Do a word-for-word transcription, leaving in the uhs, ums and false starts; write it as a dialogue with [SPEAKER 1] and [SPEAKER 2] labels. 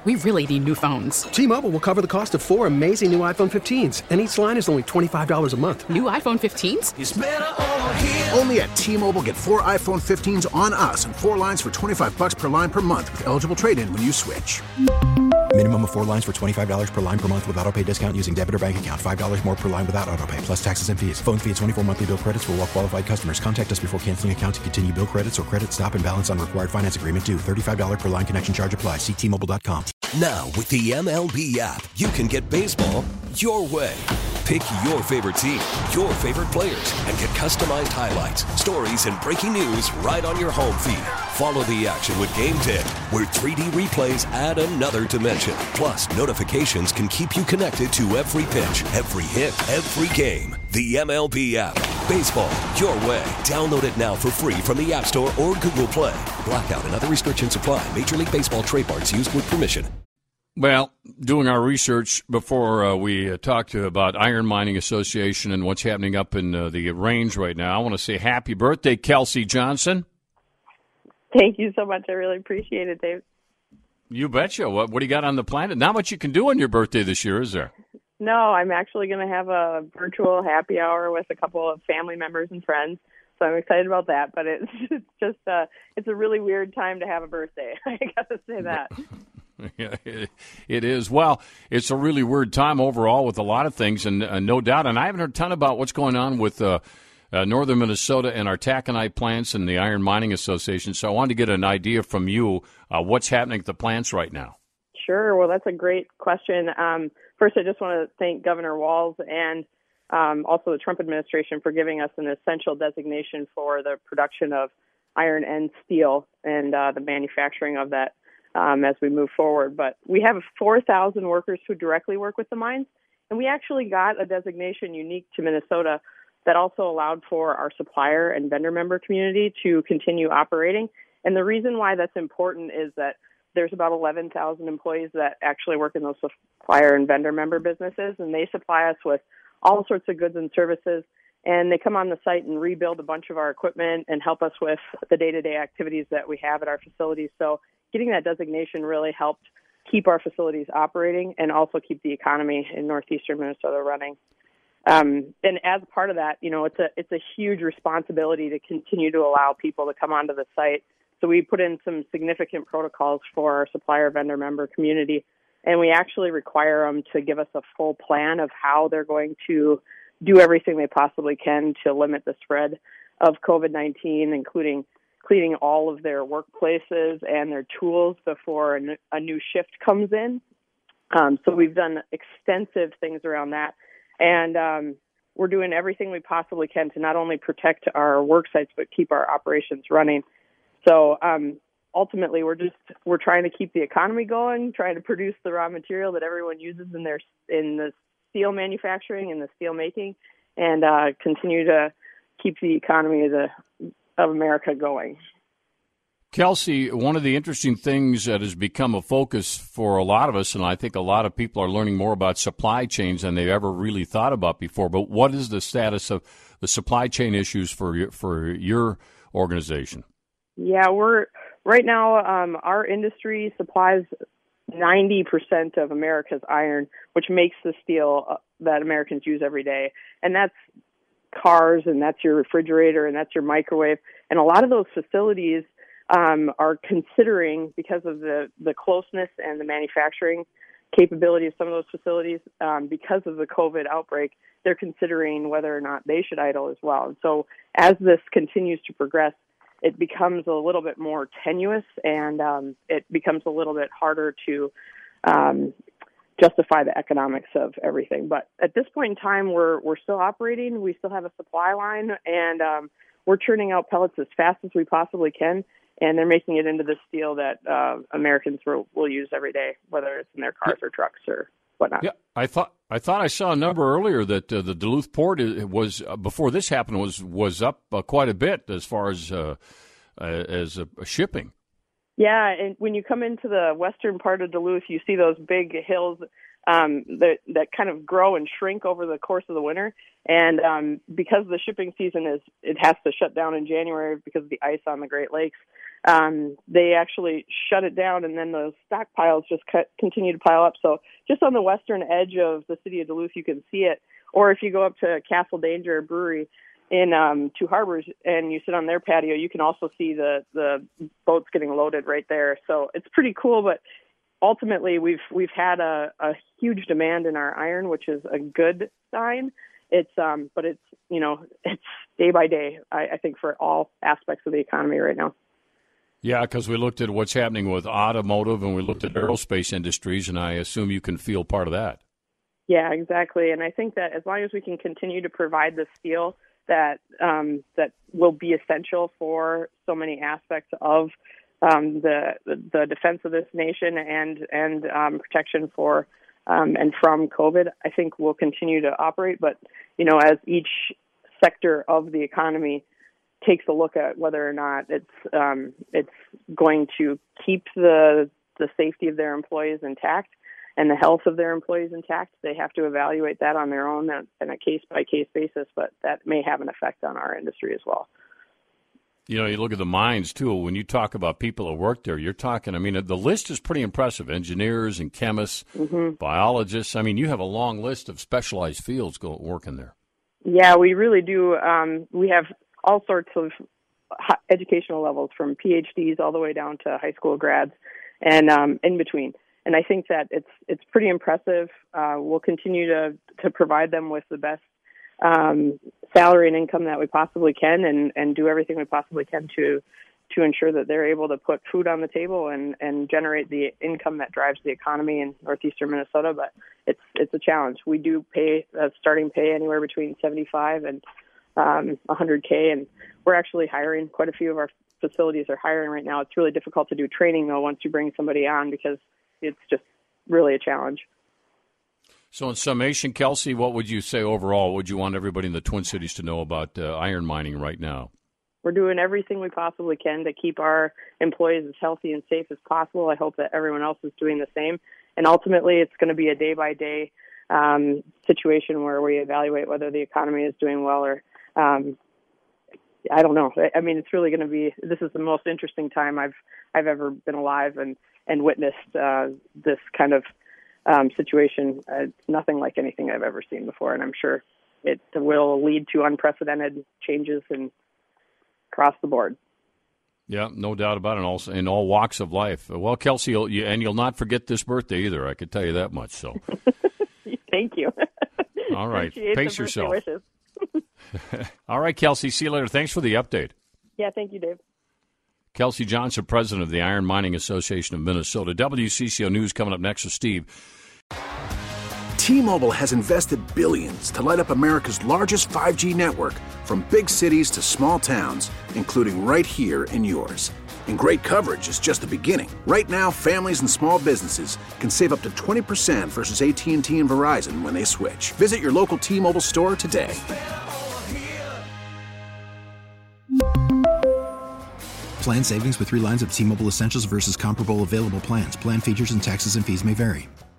[SPEAKER 1] We really need new phones.
[SPEAKER 2] T-Mobile will cover the cost of four amazing new iPhone fifteens, and each line is only twenty-five dollars a month.
[SPEAKER 1] New iPhone fifteens?
[SPEAKER 3] It's better over here.
[SPEAKER 4] Only at T-Mobile, get four iPhone fifteens on us and four lines for twenty-five dollars per line per month with eligible trade-in when you switch.
[SPEAKER 5] Minimum of four lines for twenty-five dollars per line per month with autopay discount using debit or bank account. five dollars more per line without autopay, plus taxes and fees. Phone fee at twenty-four monthly bill credits for well-qualified customers. Contact us before canceling account to continue bill credits or credit stop and balance on required finance agreement due. thirty-five dollars per line connection charge applies. See T Mobile dot com.
[SPEAKER 6] Now, with the M L B app, you can get baseball your way. Pick your favorite team, your favorite players, and get customized highlights, stories, and breaking news right on your home feed. Follow the action with Game Day, where three D replays add another dimension. Plus, notifications can keep you connected to every pitch, every hit, every game. The M L B app. Baseball your way. Download it now for free from the App Store or Google Play. Blackout and other restrictions apply. Major League Baseball trademarks used with permission.
[SPEAKER 7] Well, doing our research before uh, we uh, talked to about Iron Mining Association and what's happening up in uh, the range right now, I want to say happy birthday, Kelsey Johnson.
[SPEAKER 8] Thank you so much. I really appreciate it, Dave.
[SPEAKER 7] You betcha. What, what do you got on the planet? Not much you can do on your birthday this year, is there?
[SPEAKER 8] No, I'm actually going to have a virtual happy hour with a couple of family members and friends, so I'm excited about that. But it's, it's just uh, it's a really weird time to have a birthday. I got to say that.
[SPEAKER 7] Yeah, it is. Well, it's a really weird time overall with a lot of things, and uh, no doubt. And I haven't heard a ton about what's going on with uh, uh, northern Minnesota and our taconite plants and the Iron Mining Association. So I wanted to get an idea from you uh, what's happening at the plants right now.
[SPEAKER 8] Sure. Well, that's a great question. Um, first, I just want to thank Governor Walz and um, also the Trump administration for giving us an essential designation for the production of iron and steel and uh, the manufacturing of that. Um, as we move forward. But we have four thousand workers who directly work with the mines, and we actually got a designation unique to Minnesota that also allowed for our supplier and vendor member community to continue operating. And the reason why that's important is that there's about eleven thousand employees that actually work in those supplier and vendor member businesses, and they supply us with all sorts of goods and services, and they come on the site and rebuild a bunch of our equipment and help us with the day-to-day activities that we have at our facilities. So getting that designation really helped keep our facilities operating and also keep the economy in northeastern Minnesota running. Um, and as part of that, you know, it's a it's a huge responsibility to continue to allow people to come onto the site. So we put in some significant protocols for our supplier vendor member community, and we actually require them to give us a full plan of how they're going to do everything they possibly can to limit the spread of COVID nineteen, including cleaning all of their workplaces and their tools before a, n- a new shift comes in. Um, so we've done extensive things around that. And um, we're doing everything we possibly can to not only protect our work sites, but keep our operations running. So um, ultimately, we're just we're trying to keep the economy going, trying to produce the raw material that everyone uses in their in the steel manufacturing and the steel making, and uh, continue to keep the economy of the of America going.
[SPEAKER 7] Kelsey, one of the interesting things that has become a focus for a lot of us, and I think a lot of people are learning more about supply chains than they've ever really thought about before, but what is the status of the supply chain issues for your, for your organization?
[SPEAKER 8] Yeah, we're right now, um, our industry supplies ninety percent of America's iron, which makes the steel that Americans use every day. And that's cars, and that's your refrigerator, and that's your microwave. And a lot of those facilities um, are considering, because of the, the closeness and the manufacturing capability of some of those facilities, um, because of the COVID outbreak, they're considering whether or not they should idle as well. And so as this continues to progress, it becomes a little bit more tenuous, and um, it becomes a little bit harder to um, justify the economics of everything. But at this point in time, we're we're still operating. We still have a supply line, and um, we're churning out pellets as fast as we possibly can, and they're making it into the steel that uh, Americans will, will use every day, whether it's in their cars or trucks or whatnot.
[SPEAKER 7] Yeah, I thought I thought I saw a number earlier that uh, the Duluth port was uh, before this happened was was up uh, quite a bit as far as uh, uh, as uh, shipping.
[SPEAKER 8] Yeah, and when you come into the western part of Duluth, you see those big hills um, that that kind of grow and shrink over the course of the winter. And um, because the shipping season is, it has to shut down in January because of the ice on the Great Lakes. um, they actually shut it down, and then those stockpiles just cut, continue to pile up. So just on the western edge of the city of Duluth, you can see it. Or if you go up to Castle Danger Brewery in um, Two Harbors and you sit on their patio, you can also see the, the boats getting loaded right there. So it's pretty cool, but ultimately we've we've had a, a huge demand in our iron, which is a good sign. It's um, but it's you know it's day by day. I, I think for all aspects of the economy right now.
[SPEAKER 7] Yeah, because we looked at what's happening with automotive and we looked at aerospace industries, and I assume you can feel part of that.
[SPEAKER 8] Yeah, exactly. And I think that as long as we can continue to provide the steel that um, that will be essential for so many aspects of um, the the defense of this nation and and um, protection for um, and from COVID, I think we'll continue to operate. But you know, as each sector of the economy takes a look at whether or not it's um, it's going to keep the the safety of their employees intact and the health of their employees intact, they have to evaluate that on their own on a case-by-case basis, but that may have an effect on our industry as well.
[SPEAKER 7] You know, you look at the mines, too. When you talk about people that work there, you're talking, I mean, the list is pretty impressive. Engineers and chemists, mm-hmm. biologists. I mean, you have a long list of specialized fields go, working there.
[SPEAKER 8] Yeah, we really do. Um, we have all sorts of educational levels, from P H Ds all the way down to high school grads and um, in between. And I think that it's it's pretty impressive. Uh, we'll continue to, to provide them with the best um, salary and income that we possibly can, and, and do everything we possibly can to to ensure that they're able to put food on the table and, and generate the income that drives the economy in northeastern Minnesota. But it's it's a challenge. We do pay a starting pay anywhere between seventy-five and um, one hundred K, and we're actually hiring. Quite a few of our facilities are hiring right now. It's really difficult to do training, though, once you bring somebody on, because it's just really a challenge.
[SPEAKER 7] So in summation, Kelsey, what would you say overall? What would you want everybody in the Twin Cities to know about uh, iron mining right now?
[SPEAKER 8] We're doing everything we possibly can to keep our employees as healthy and safe as possible. I hope that everyone else is doing the same. And ultimately, it's going to be a day-by-day um, situation where we evaluate whether the economy is doing well or um, I don't know. I mean, it's really going to be, this is the most interesting time I've I've ever been alive and, and witnessed uh, this kind of um, situation. Uh, nothing like anything I've ever seen before, and I'm sure it will lead to unprecedented changes in, across the board.
[SPEAKER 7] Yeah, no doubt about it, in all, in all walks of life. Well, Kelsey, you'll, you, and you'll not forget this birthday either, I could tell you that much. So,
[SPEAKER 8] thank you.
[SPEAKER 7] All right,
[SPEAKER 8] Appreciate
[SPEAKER 7] pace yourself. All right, Kelsey, see you later. Thanks for the update.
[SPEAKER 8] Yeah, thank you, Dave.
[SPEAKER 7] Kelsey Johnson, president of the Iron Mining Association of Minnesota. W C C O News coming up next with Steve.
[SPEAKER 4] T-Mobile has invested billions to light up America's largest five G network, from big cities to small towns, including right here in yours. And great coverage is just the beginning. Right now, families and small businesses can save up to twenty percent versus A T and T and Verizon when they switch. Visit your local T-Mobile store today.
[SPEAKER 5] Plan savings with three lines of T-Mobile Essentials versus comparable available plans. Plan features and taxes and fees may vary.